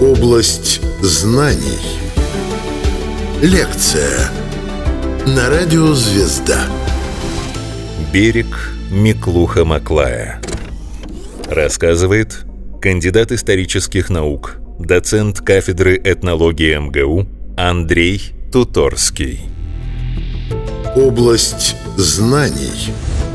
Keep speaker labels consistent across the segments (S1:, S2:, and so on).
S1: Область знаний. Лекция на радио «Звезда».
S2: Берег Миклуха-Маклая. Рассказывает кандидат исторических наук, доцент кафедры этнологии МГУ Андрей Туторский.
S1: Область знаний.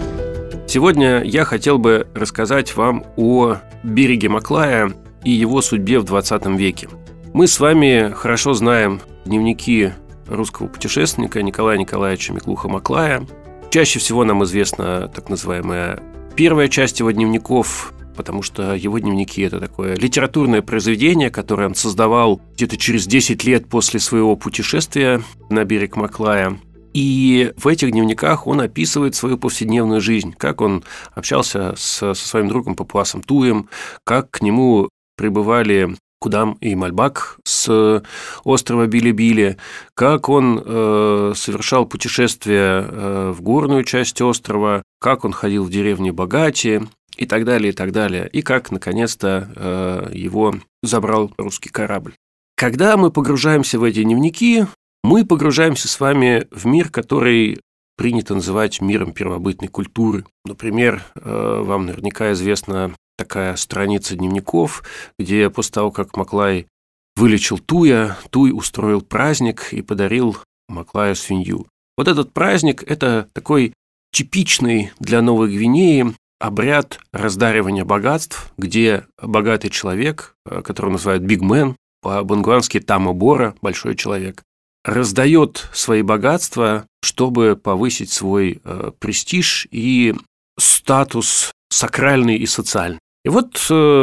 S3: Сегодня я хотел бы рассказать вам о береге Маклая и его судьбе в 20 веке. Мы с вами хорошо знаем дневники русского путешественника Николая Николаевича Миклуха-Маклая. Чаще всего нам известна так называемая первая часть его дневников, потому что его дневники – это такое литературное произведение, которое он создавал где-то через 10 лет после своего путешествия на берег Маклая. И в этих дневниках он описывает свою повседневную жизнь, как он общался со своим другом Папуасом Туем, как к нему прибывали Кудам и Мальбак с острова Билибили, как он совершал путешествия в горную часть острова, как он ходил в деревню Богати и так далее, и так далее, и как, наконец-то, его забрал русский корабль. Когда мы погружаемся в эти дневники, мы погружаемся с вами в мир, который принято называть миром первобытной культуры. Например, вам наверняка известна такая страница дневников, где после того, как Маклай вылечил Туя, Туй устроил праздник и подарил Маклаю свинью. Вот этот праздник – это такой типичный для Новой Гвинеи обряд раздаривания богатств, где богатый человек, которого называют бигмен, по-бонгуански тамобора, большой человек, раздает свои богатства, чтобы повысить свой престиж и статус сакральный и социальный. И вот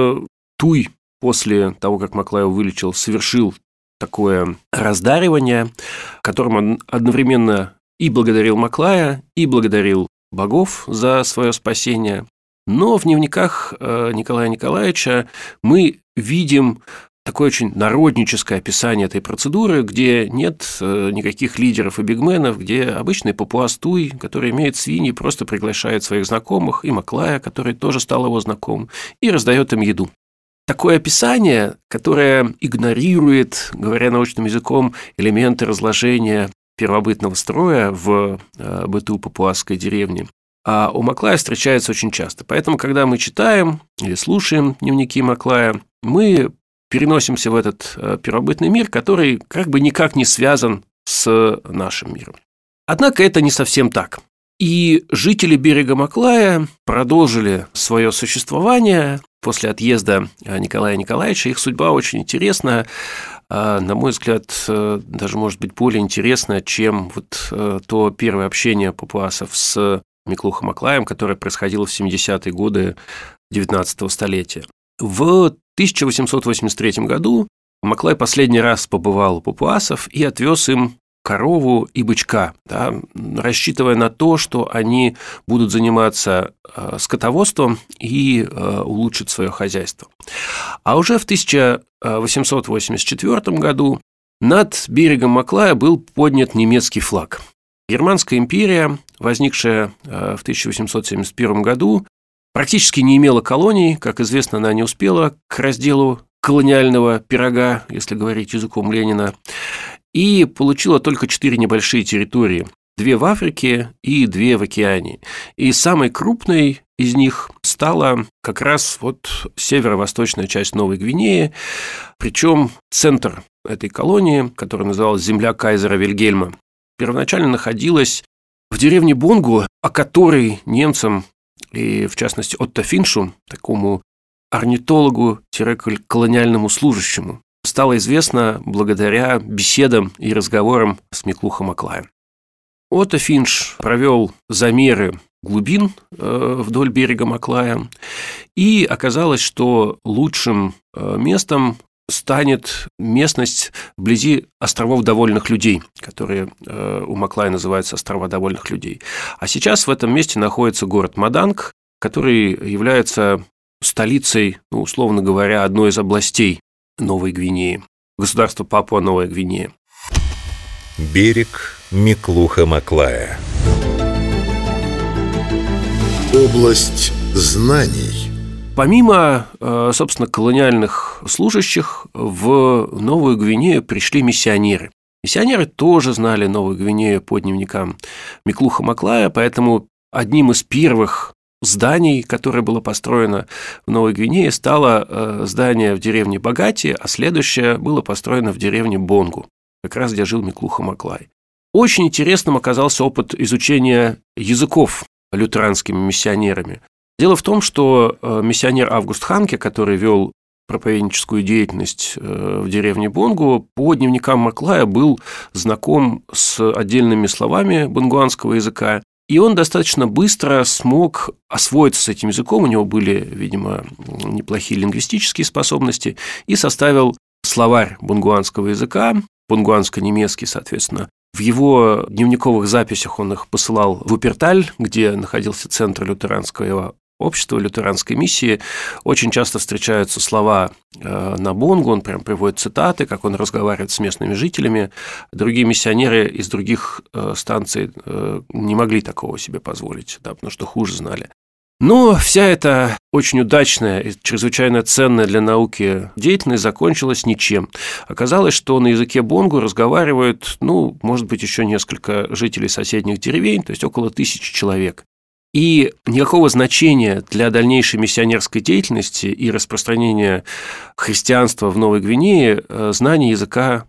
S3: Туй после того, как Маклай его вылечил, совершил такое раздаривание, которым он одновременно и благодарил Маклая, и благодарил богов за свое спасение. Но в дневниках Николая Николаевича мы видим такое очень народническое описание этой процедуры, где нет никаких лидеров и бигменов, где обычный папуас Туй, который имеет свиньи, просто приглашает своих знакомых, и Маклая, который тоже стал его знакомым, и раздает им еду. Такое описание, которое игнорирует, говоря научным языком, элементы разложения первобытного строя в быту папуасской деревни, а у Маклая встречается очень часто. Поэтому, когда мы читаем или слушаем дневники Маклая, мы переносимся в этот первобытный мир, который как бы никак не связан с нашим миром. Однако это не совсем так. И жители берега Маклая продолжили свое существование после отъезда Николая Николаевича. Их судьба очень интересна, на мой взгляд, даже может быть более интересна, чем вот то первое общение папуасов с Миклухом-Маклаем, которое происходило в 70-е годы XIX столетия. В 1883 году Маклай последний раз побывал у папуасов и отвез им корову и бычка, рассчитывая на то, что они будут заниматься скотоводством и улучшат свое хозяйство. А уже в 1884 году над берегом Маклая был поднят немецкий флаг. Германская империя, возникшая в 1871 году, практически не имела колоний, как известно, она не успела к разделу колониального пирога, если говорить языком Ленина, и получила только 4 небольшие территории, 2 в Африке и 2 в Океании. И самой крупной из них стала как раз вот северо-восточная часть Новой Гвинеи, причем центр этой колонии, которая называлась «Земля кайзера Вильгельма», первоначально находилась в деревне Бонгу, о которой немцам, и в частности Отто Финшу, такому орнитологу-колониальному служащему, стало известно благодаря беседам и разговорам с Миклухом-Маклаем. Отто Финш провел замеры глубин вдоль берега Маклая, и оказалось, что лучшим местом станет местность вблизи островов довольных людей, которые у Маклая называются острова довольных людей. А сейчас в этом месте находится город Маданг, который является столицей, условно говоря, одной из областей Новой Гвинеи, государства Папуа-Новая Гвинея.
S2: Берег Миклуха-Маклая.
S1: Область знаний.
S3: Помимо, собственно, колониальных служащих, в Новую Гвинею пришли миссионеры. Миссионеры тоже знали Новую Гвинею по дневникам Миклуха Маклая, поэтому одним из первых зданий, которое было построено в Новой Гвинее, стало здание в деревне Багати, а следующее было построено в деревне Бонгу, как раз где жил Миклуха Маклай. Очень интересным оказался опыт изучения языков лютеранскими миссионерами. Дело в том, что миссионер Август Ханке, который вел проповедническую деятельность в деревне Бонгу, по дневникам Маклая был знаком с отдельными словами бонгуанского языка, и он достаточно быстро смог освоиться с этим языком, у него были, видимо, неплохие лингвистические способности, и составил словарь бонгуанского языка, бонгуанско-немецкий, соответственно. В его дневниковых записях он их посылал в Уперталь, где находился центр лютеранского общества, лютеранской миссии. Очень часто встречаются слова на бонгу, он прям приводит цитаты, как он разговаривает с местными жителями. Другие миссионеры из других станций не могли такого себе позволить, да, потому что хуже знали. Но вся эта очень удачная и чрезвычайно ценная для науки деятельность закончилась ничем. Оказалось, что на языке бонгу разговаривают, может быть, еще несколько жителей соседних деревень, то есть около 1000 человек. И никакого значения для дальнейшей миссионерской деятельности и распространения христианства в Новой Гвинее знание языка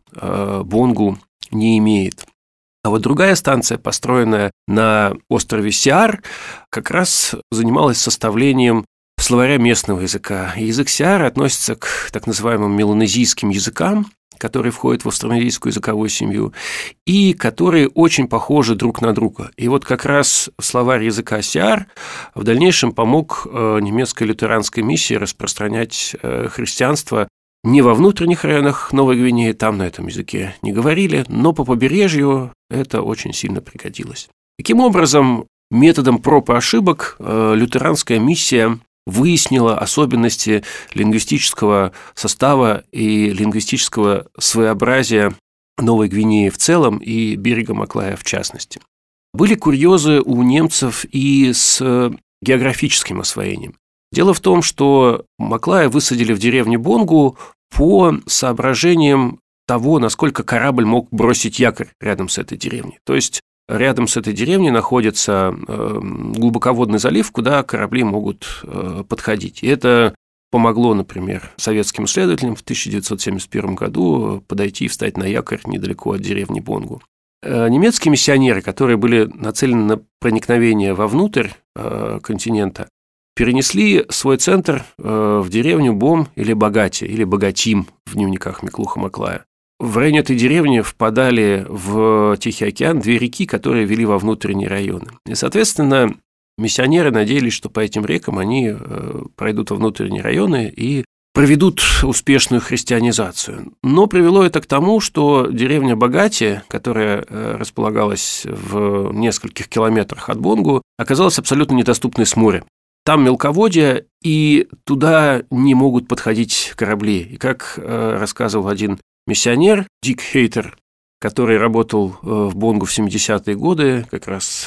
S3: бонгу не имеет. А вот другая станция, построенная на острове Сиар, как раз занималась составлением словаря местного языка. И язык Сиара относится к так называемым меланезийским языкам, которые входят в австронезийскую языковую семью, и которые очень похожи друг на друга. И вот как раз словарь языка Сиар в дальнейшем помог немецкой лютеранской миссии распространять христианство не во внутренних районах Новой Гвинеи, там на этом языке не говорили, но по побережью это очень сильно пригодилось. Таким образом, методом проб и ошибок лютеранская миссия выяснила особенности лингвистического состава и лингвистического своеобразия Новой Гвинеи в целом и берега Маклая в частности. Были курьезы у немцев и с географическим освоением. Дело в том, что Маклая высадили в деревне Бонгу по соображениям того, насколько корабль мог бросить якорь рядом с этой деревней. То есть рядом с этой деревней находится глубоководный залив, куда корабли могут подходить. И это помогло, например, советским исследователям в 1971 году подойти и встать на якорь недалеко от деревни Бонгу. Немецкие миссионеры, которые были нацелены на проникновение вовнутрь континента, перенесли свой центр в деревню Бом или Багати, или Богатим в дневниках Миклуха Маклая. В районе этой деревни впадали в Тихий океан 2 реки, которые вели во внутренние районы. И, соответственно, миссионеры надеялись, что по этим рекам они пройдут во внутренние районы и проведут успешную христианизацию. Но привело это к тому, что деревня Багати, которая располагалась в нескольких километрах от Бонгу, оказалась абсолютно недоступной с моря. Там мелководье, и туда не могут подходить корабли. И как рассказывал один миссионер, Дик Хейтер, который работал в Бонгу в 70-е годы, как раз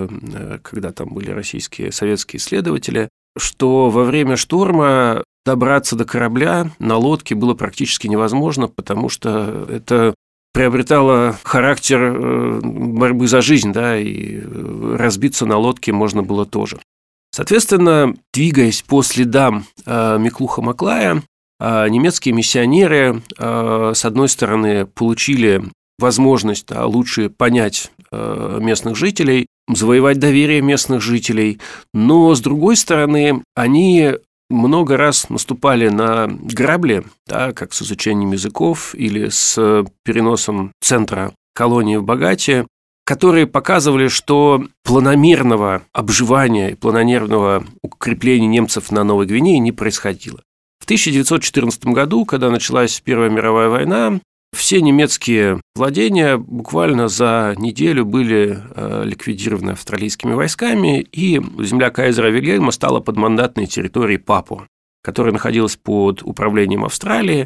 S3: когда там были российские, советские исследователи, что во время шторма добраться до корабля на лодке было практически невозможно, потому что это приобретало характер борьбы за жизнь, да, и разбиться на лодке можно было тоже. Соответственно, двигаясь по следам Миклуха Маклая, немецкие миссионеры, с одной стороны, получили возможность лучше понять местных жителей, завоевать доверие местных жителей, но, с другой стороны, они много раз наступали на грабли, да, как с изучением языков или с переносом центра колонии в Багати, которые показывали, что планомерного обживания и планомерного укрепления немцев на Новой Гвинее не происходило. В 1914 году, когда началась Первая мировая война, все немецкие владения буквально за неделю были ликвидированы австралийскими войсками, и земля кайзера Вильгельма стала подмандатной территорией Папуа, которая находилась под управлением Австралии.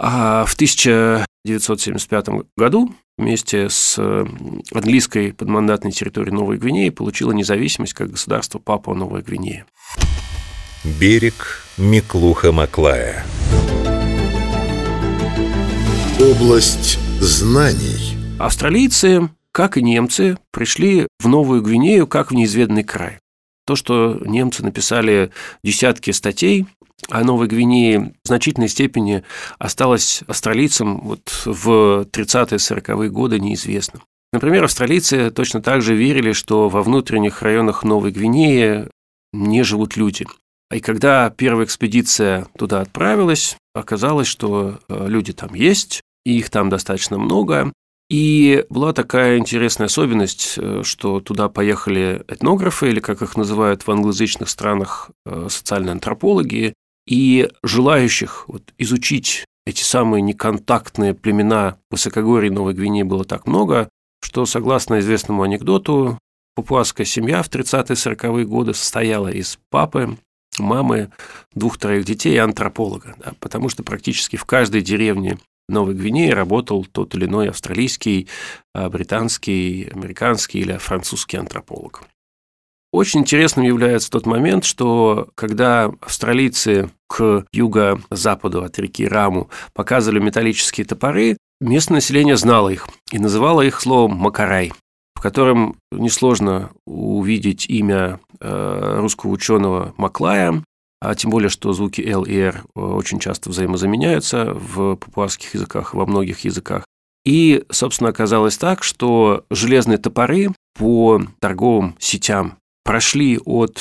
S3: А в 1975 году вместе с английской подмандатной территорией Новой Гвинеи получила независимость как государство Папуа-Новая Гвинея.
S2: Берег Миклуха-Маклая.
S1: Область знаний.
S3: Австралийцы, как и немцы, пришли в Новую Гвинею как в неизведанный край. То, что немцы написали десятки статей о Новой Гвинее, в значительной степени осталось австралийцам в 30-40-е годы неизвестным. Например, австралийцы точно так же верили, что во внутренних районах Новой Гвинеи не живут люди. И когда первая экспедиция туда отправилась, оказалось, что люди там есть, и их там достаточно много. И была такая интересная особенность, что туда поехали этнографы, или, как их называют в англоязычных странах, социальные антропологи, и желающих изучить эти самые неконтактные племена высокогорья Новой Гвинеи было так много, что, согласно известному анекдоту, папуасская семья в 30-40-е годы состояла из папы, мамы, 2-3 детей и антрополога, да, потому что практически в каждой деревне Новой Гвинеи работал тот или иной австралийский, британский, американский или французский антрополог. Очень интересным является тот момент, что когда австралийцы к юго-западу от реки Раму показывали металлические топоры, местное население знало их и называло их словом «макарай», в котором несложно увидеть имя русского ученого Маклая, а тем более, что звуки «л» и «р» очень часто взаимозаменяются в папуасских языках, во многих языках. И, собственно, оказалось так, что железные топоры по торговым сетям прошли от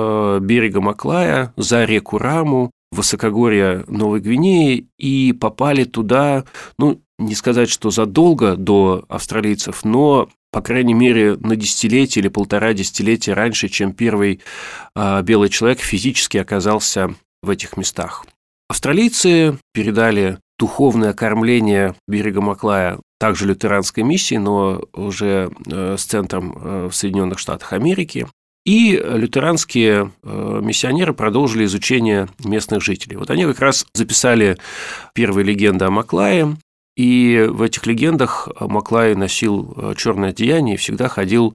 S3: берега Маклая за реку Раму, высокогорье Новой Гвинеи, и попали туда, не сказать, что задолго до австралийцев, но, по крайней мере, на десятилетие или 1,5 десятилетия раньше, чем первый белый человек физически оказался в этих местах. Австралийцы передали духовное окормление берега Маклая также лютеранской миссии, но уже с центром в Соединенных Штатах Америки. И лютеранские миссионеры продолжили изучение местных жителей. Они как раз записали первые легенды о Маклае, и в этих легендах Маклай носил черное одеяние и всегда ходил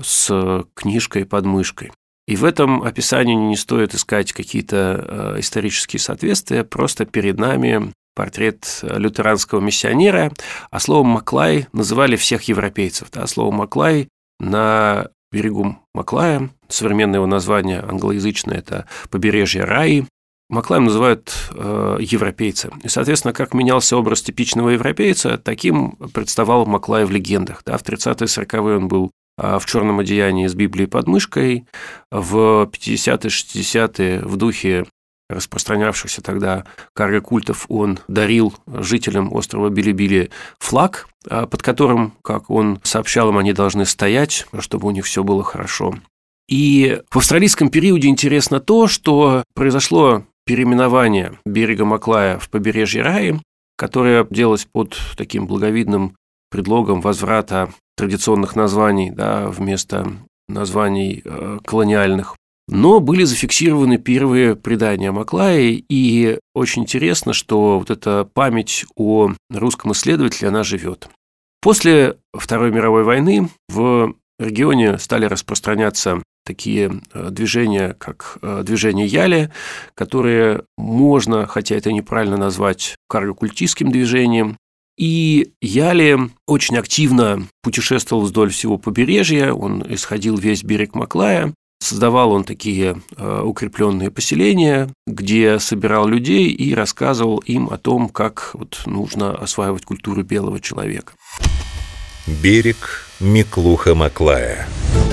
S3: с книжкой под мышкой. И в этом описании не стоит искать какие-то исторические соответствия, просто перед нами портрет лютеранского миссионера, а словом «Маклай» называли всех европейцев. Слово «Маклай» на берегу Маклая, современное его название англоязычное – это побережье Раи, Маклаем называют европейцы. И, соответственно, как менялся образ типичного европейца, таким представал Маклай в легендах. В 30-е, 40-е он был в черном одеянии с Библией под мышкой, в 50-е, 60-е в духе распространявшихся тогда карго-культов он дарил жителям острова Билибили флаг, под которым, как он сообщал им, они должны стоять, чтобы у них все было хорошо. И в австралийском периоде интересно то, что произошло переименование берега Маклая в побережье Раи, которое делалось под таким благовидным предлогом возврата традиционных названий, вместо названий колониальных. Но были зафиксированы первые предания о Маклае, и очень интересно, что эта память о русском исследователе, она живет. После Второй мировой войны в регионе стали распространяться такие движения, как движение Яли, которые можно, хотя это неправильно назвать, карго-культистским движением. И Яли очень активно путешествовал вдоль всего побережья, он исходил весь берег Маклая. Создавал он такие укрепленные поселения, где собирал людей и рассказывал им о том, как нужно осваивать культуру белого человека.
S2: Берег Миклуха-Маклая.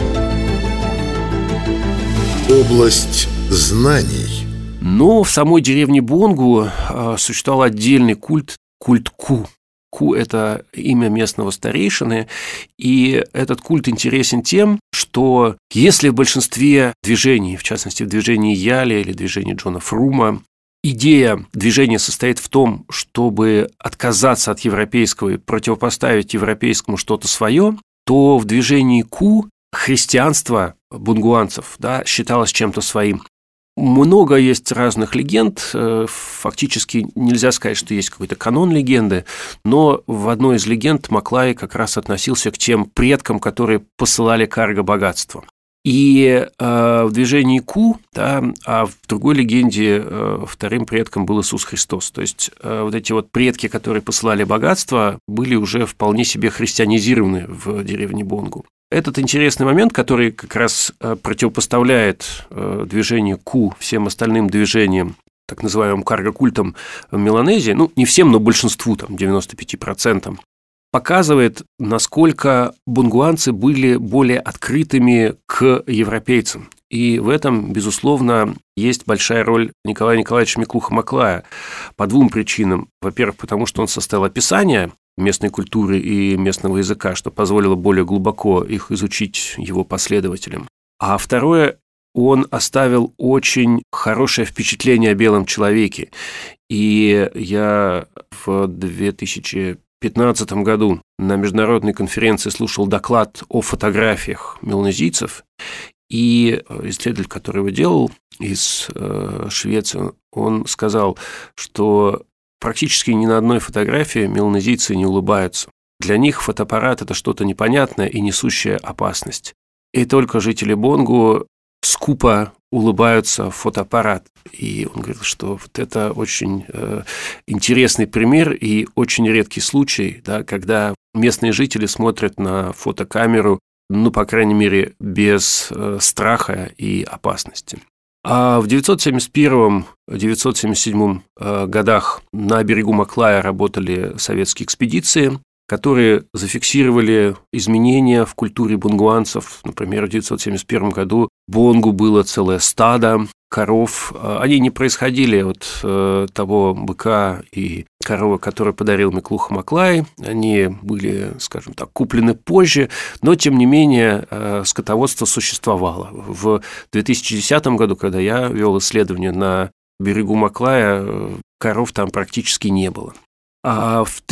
S1: Область знаний.
S3: Но в самой деревне Бонгу существовал отдельный культ Ку. Ку – это имя местного старейшины, и этот культ интересен тем, что если в большинстве движений, в частности в движении Яли или движении Джона Фрума, идея движения состоит в том, чтобы отказаться от европейского и противопоставить европейскому что-то свое, то в движении Ку христианство бунгуанцев считалось чем-то своим. Много есть разных легенд, фактически нельзя сказать, что есть какой-то канон легенды, но в одной из легенд Маклай как раз относился к тем предкам, которые посылали карго богатство. И в движении Ку, да, а в другой легенде вторым предком был Иисус Христос. То есть вот эти вот предки, которые посылали богатство, были уже вполне себе христианизированы в деревне Бонгу. Этот интересный момент, который как раз противопоставляет движение Ку всем остальным движениям, так называемым карго-культам в Меланезии, ну, не всем, но большинству, там, 95%, показывает, насколько бонгуанцы были более открытыми к европейцам. И в этом, безусловно, есть большая роль Николая Николаевича Миклуха-Маклая по двум причинам. Во-первых, потому что он составил описание местной культуры и местного языка, что позволило более глубоко их изучить его последователям. А второе, он оставил очень хорошее впечатление о белом человеке. И я в 2015 году на международной конференции слушал доклад о фотографиях меланезийцев, и исследователь, который его делал из Швеции, он сказал, что практически ни на одной фотографии меланезийцы не улыбаются. Для них фотоаппарат – это что-то непонятное и несущее опасность. И только жители Бонгу скупо улыбаются в фотоаппарат. И он говорит, что вот это очень интересный пример и очень редкий случай, да, когда местные жители смотрят на фотокамеру, ну, по крайней мере, без страха и опасности. А в 971-977 годах на берегу Маклая работали советские экспедиции, которые зафиксировали изменения в культуре бонгуанцев. Например, в 1971 году в Бонгу было целое стадо коров. Они не происходили от того быка и коровы, который подарил Миклуха Маклай. Они были, скажем так, куплены позже, но, тем не менее, скотоводство существовало. В 2010 году, когда я вел исследование на берегу Маклая, коров там практически не было. А в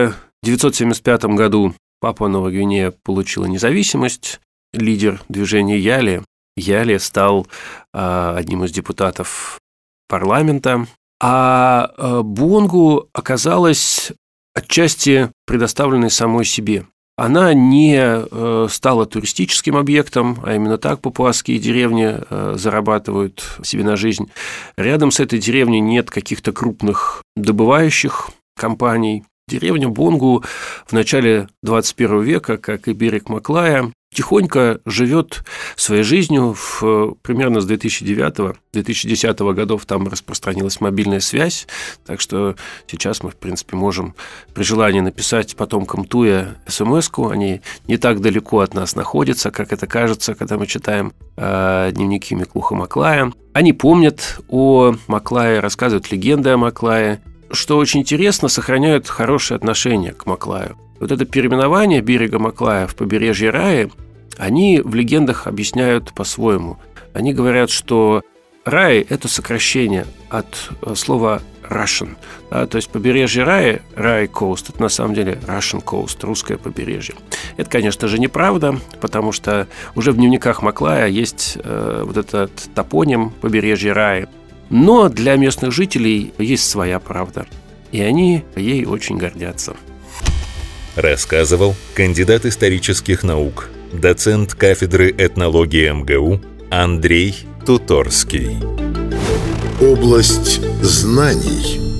S3: 1975 году Папуа-Новая Гвинея получила независимость. Лидер движения Яли стал одним из депутатов парламента. А Бонгу оказалась отчасти предоставленной самой себе. Она не стала туристическим объектом, а именно так папуасские деревни зарабатывают себе на жизнь. Рядом с этой деревней нет каких-то крупных добывающих компаний. Деревня Бонгу в начале 21 века, как и берег Маклая, тихонько живет своей жизнью. Примерно с 2009-2010 годов там распространилась мобильная связь, так что сейчас мы, в принципе, можем при желании написать потомкам Туя смс-ку. Они не так далеко от нас находятся, как это кажется, когда мы читаем дневники Миклуха Маклая. Они помнят о Маклае, рассказывают легенды о Маклае. Что очень интересно, сохраняют хорошие отношения к Маклаю. Вот это переименование берега Маклая в побережье Раи, они в легендах объясняют по-своему. Они говорят, что Раи – это сокращение от слова Russian. Да, то есть побережье Раи, Раи Coast, это на самом деле Russian Coast, русское побережье. Это, конечно же, неправда, потому что уже в дневниках Маклая есть вот этот топоним побережья Раи. Но для местных жителей есть своя правда, и они ей очень гордятся.
S2: Рассказывал кандидат исторических наук, доцент кафедры этнологии МГУ Андрей Туторский.
S1: Область знаний.